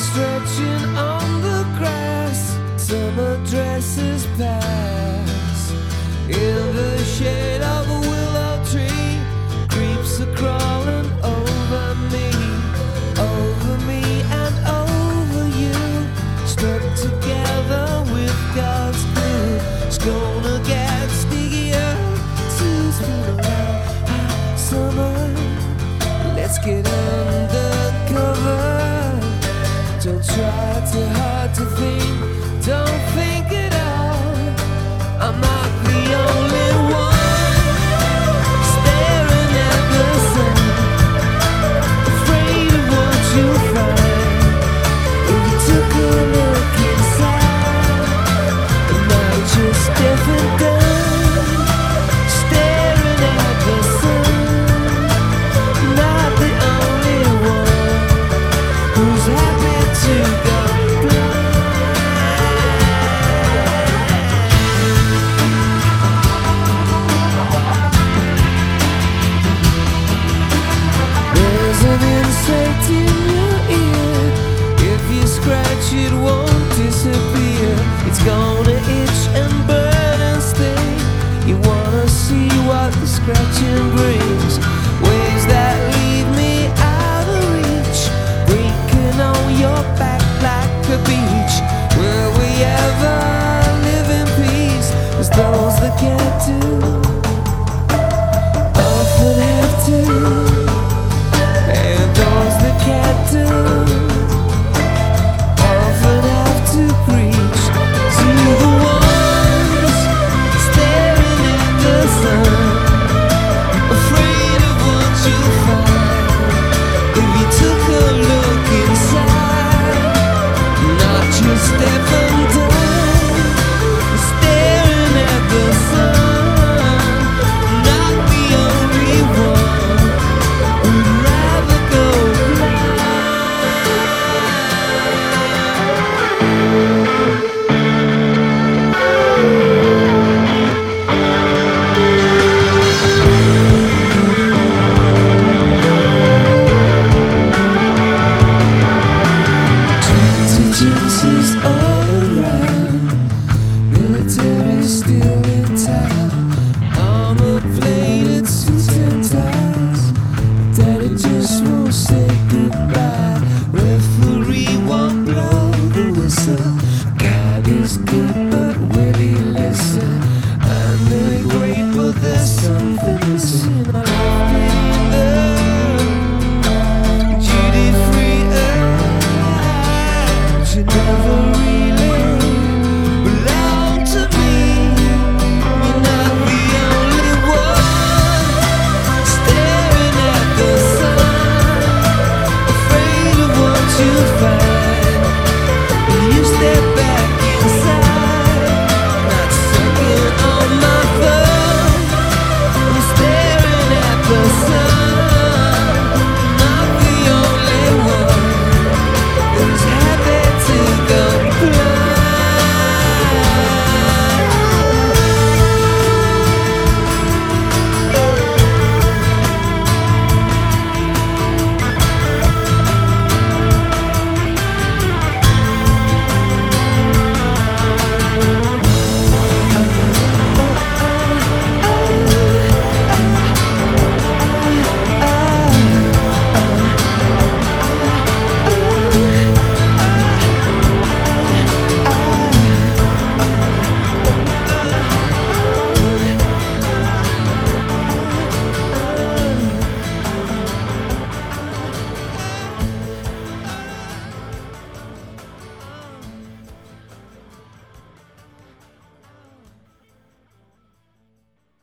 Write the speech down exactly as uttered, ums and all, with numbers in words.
stretching on the grass, summer dresses pass. In the shade of a willow tree, creeps are crawling over me, over me and over you. Stuck together with God's glue, it's gonna get stickier to spin around. Hot summer, let's get undercover. Don't try too hard to think, don't think at all. I'm not the only one staring at the sun, afraid of what you'll find if you took a look inside. And now just deaf and dumb, staring at the sun. Not the only one who's happy to go blind. There's an insect in your ear, if you scratch it won't disappear. It's gonna itch and burn and sting. You wanna see what the scratching brings, waves that leave me out of reach, breaking on your back like a beach. Will we ever live in peace? 'Cause those that can't do often have to, and those that can't do often have to preach to the ones staring at the sun, afraid of what you'll find if you took a look inside. Not just deaf and dumb, staring at the sun. Not the only one who'd rather go blind. Did you